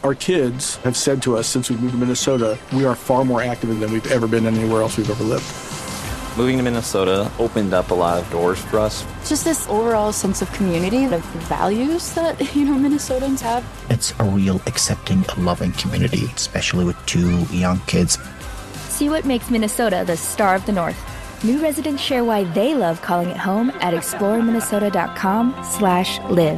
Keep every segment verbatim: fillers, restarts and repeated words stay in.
Our kids have said to us since we moved to Minnesota, we are far more active than we've ever been anywhere else we've ever lived. Moving to Minnesota opened up a lot of doors for us. Just this overall sense of community, the values that, you know, Minnesotans have. It's a real accepting, loving community, especially with two young kids. See what makes Minnesota the star of the North. New residents share why they love calling it home at exploreminnesota.com slash live.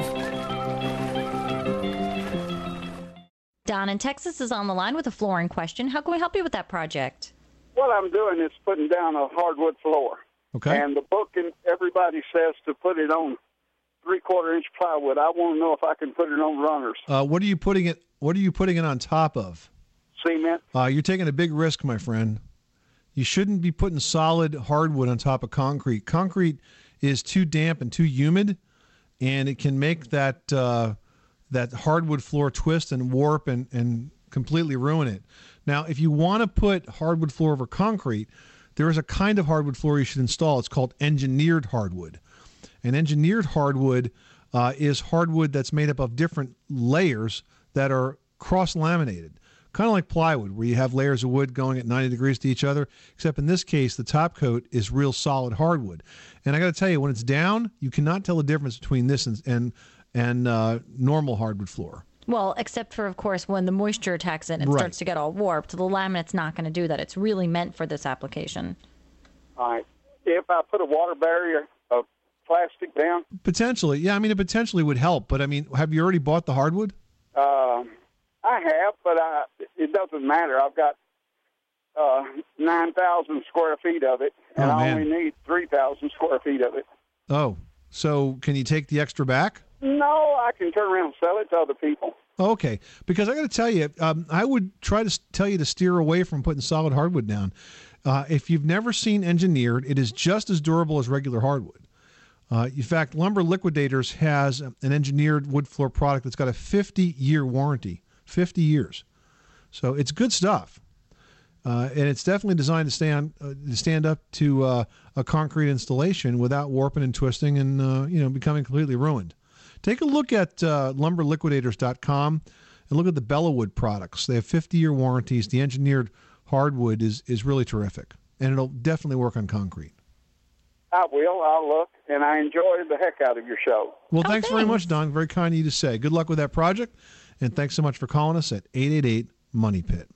Don in Texas is on the line with a flooring question. How can we help you with that project? What I'm doing is putting down a hardwood floor. Okay. And the book and everybody says to put it on three-quarter inch plywood. I want to know if I can put it on runners. Uh, what are you putting it? What are you putting it on top of? Cement. Uh, you're taking a big risk, my friend. You shouldn't be putting solid hardwood on top of concrete. Concrete is too damp and too humid, and it can make that uh, that hardwood floor twist and warp and, and completely ruin it. Now, if you want to put hardwood floor over concrete, there is a kind of hardwood floor you should install. It's called engineered hardwood. And engineered hardwood uh, is hardwood that's made up of different layers that are cross-laminated, kind of like plywood, where you have layers of wood going at ninety degrees to each other, except in this case, the top coat is real solid hardwood. And I got to tell you, when it's down, you cannot tell the difference between this and, and, and uh, normal hardwood floor. Well, except for, of course, when the moisture attacks it and it Right. starts to get all warped. The laminate's not going to do that. It's really meant for this application. All right. If I put a water barrier of plastic down, Potentially. Yeah, I mean, it potentially would help. But, I mean, have you already bought the hardwood? uh, I have, but I, it doesn't matter. I've got uh, nine thousand square feet of it, and Oh, I man. only need three thousand square feet of it. Oh, so can you take the extra back? No, I can turn around and sell it to other people. Okay, because I got to tell you, um, I would try to s- tell you to steer away from putting solid hardwood down. Uh, if you've never seen engineered, it is just as durable as regular hardwood. Uh, in fact, Lumber Liquidators has an engineered wood floor product that's got a fifty-year warranty, fifty years. So it's good stuff, uh, and it's definitely designed to stand uh, to stand up to uh, a concrete installation without warping and twisting and uh, you know becoming completely ruined. Take a look at uh, lumber liquidators dot com and look at the Bellawood products. They have fifty-year warranties. The engineered hardwood is, is really terrific, and it'll definitely work on concrete. I will. I'll look, and I enjoy the heck out of your show. Well, Oh, thanks very thanks. much, Don. Very kind of you to say. Good luck with that project, and thanks so much for calling us at eight eight eight, money pit.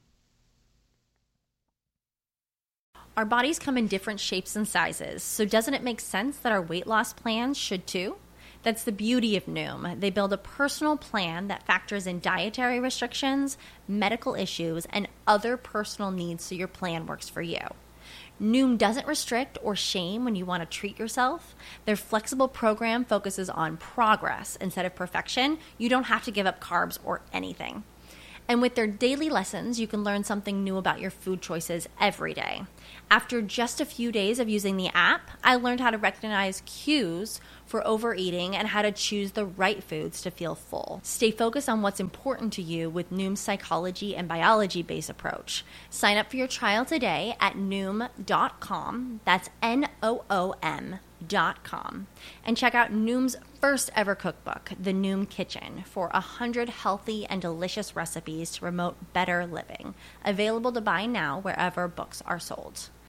Our bodies come in different shapes and sizes, so doesn't it make sense that our weight loss plans should too? That's the beauty of Noom. They build a personal plan that factors in dietary restrictions, medical issues, and other personal needs so your plan works for you. Noom doesn't restrict or shame when you want to treat yourself. Their flexible program focuses on progress instead of perfection. You don't have to give up carbs or anything. And with their daily lessons, you can learn something new about your food choices every day. After just a few days of using the app, I learned how to recognize cues for overeating and how to choose the right foods to feel full. Stay focused on what's important to you with Noom's psychology and biology-based approach. Sign up for your trial today at noom dot com. That's N O O M dot com. And check out Noom's first ever cookbook, The Noom Kitchen, for one hundred healthy and delicious recipes to promote better living. Available to buy now wherever books are sold.